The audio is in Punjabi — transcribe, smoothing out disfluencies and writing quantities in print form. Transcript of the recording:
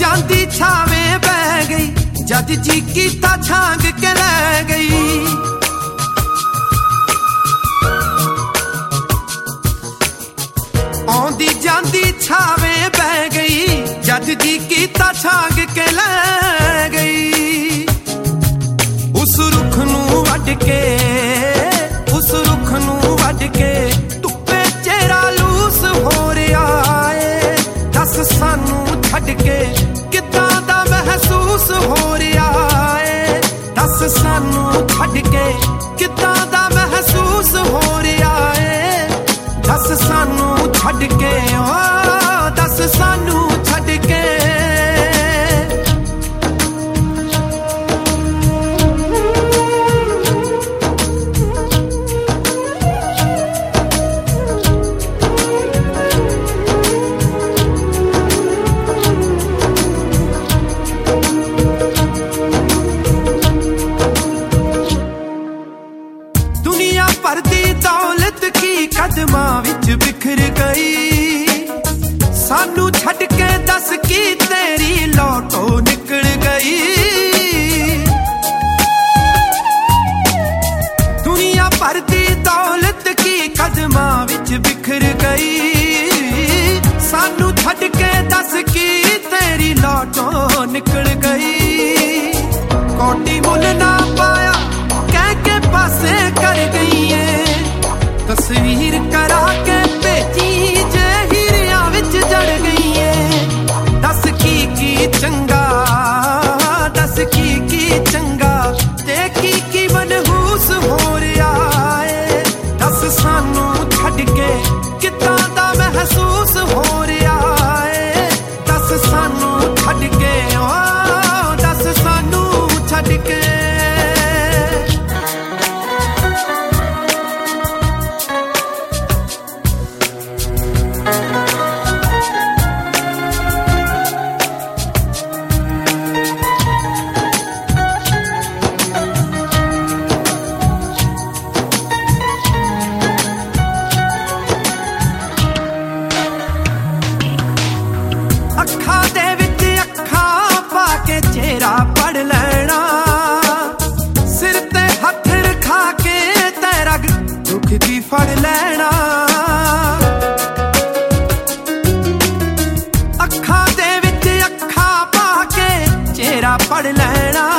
ਜਾਂਦੀ ਛਾਵੇਂ ਬਹਿ ਗਈ, ਜਦ ਜੀ ਕੀਤਾ ਛਾਂਗ ਕੇ ਲੈ ਗਈ। ਆਉਂਦੀ ਜਾਂਦੀ ਛਾਵੇਂ ਬਹਿ ਗਈ, ਜਦ ਜੀ ਕੀਤਾ ਛਾਂਗ ਕੇ ਲੈ ਗਈ। ਉਸ ਰੁੱਖ ਨੂੰ ਵੱਢ ਕੇ, ਉਸ ਰੁੱਖ ਨੂੰ ਵੱਢ ਕੇ ਧੁੱਪੇ ਚਿਹਰਾ ਲੂਸ ਹੋ ਰਿਹਾ ਏ। ਦੱਸ ਸਾਨੂੰ ਛੱਡ ਕੇ ਕਿੱਦਾਂ ਦਾ ਮਹਿਸੂਸ ਹੋ ਰਿਹਾ ਏ। ਦੱਸ ਸਾਨੂੰ ਛੱਡ ਕੇ ਕਿੱਦਾਂ ਦਾ ਮਹਿਸੂਸ ਹੋ ਰਿਹਾ ਏ। ਦੱਸ ਸਾਨੂੰ ਛੱਡ ਕੇ, ਓ ਦੱਸ ਸਾਨੂੰ ਛੱਡ ਕੇ। ਦੁਨੀਆ ਭਰ ਦੀ ਦੌਲਤ ਕੀ ਕਦਮਾਂ ਵਿੱਚ ਬਿਖਰ ਗਈ। ਸਾਨੂੰ ਛੱਡ ਕੇ ਦੱਸ ਕੀ ਤੇਰੀ ਲੋਟੋ ਨਿਕਲ ਗਈ। ਦੁਨੀਆ ਭਰ ਦੀ ਦੌਲਤ ਕੀ ਕਦਮਾਂ ਵਿੱਚ ਬਿਖਰ ਗਈ। ਸਾਨੂੰ ਛੱਡ ਕੇ ਦੱਸ ਕੀ ਤੇਰੀ ਲੋਟੋ ਨਿਕਲ ਗਈ। ਕੋਟੀ ਮੁੱਲ ਨਾ ਪਾਇਆ ਕਹਿ ਕੇ ਪਾਸੇ ਕਰ ਗਈ ਏ। ਤਸਵੀਰ ਕਰਾ ਕੇ ਭੇਜੀ ਜੇ ਹੀਰਿਆਂ ਵਿੱਚ ਜੜ ਗਈ ਏ। ਦੱਸ ਕੀ ਚੰਗਾ, ਦੱਸ ਕੀ ਚੰਗਾ ਤੇ ਕੀ ਮਨਹੂਸ ਹੋ ਰਿਹਾ ਏ। ਦੱਸ ਸਾਨੂੰ ਛੱਡ ਕੇ ਕਿੱਦਾਂ ਦਾ ਮਹਿਸੂਸ ਹੋ ਰਿਹਾ ਏ। ਦੱਸ ਸਾਨੂੰ ਛੱਡ ਕੇ, ਓ ਦੱਸ ਸਾਨੂੰ ਛੱਡ ਕੇ। ਅੱਖਾਂ ਦੇ ਵਿੱਚ ਅੱਖਾਂ ਪਾ ਕੇ ਚਿਹਰਾ ਪੜ ਲੈਣਾ। ਸਿਰ ਤੇ ਹੱਥ ਰਖਾ ਕੇ ਤੇਰਾ ਦੁੱਖ ਦੀ ਫੜ ਲੈਣਾ। ਅੱਖਾਂ ਦੇ ਵਿੱਚ ਅੱਖਾਂ ਪਾ ਕੇ ਚਿਹਰਾ ਪੜ ਲੈਣਾ।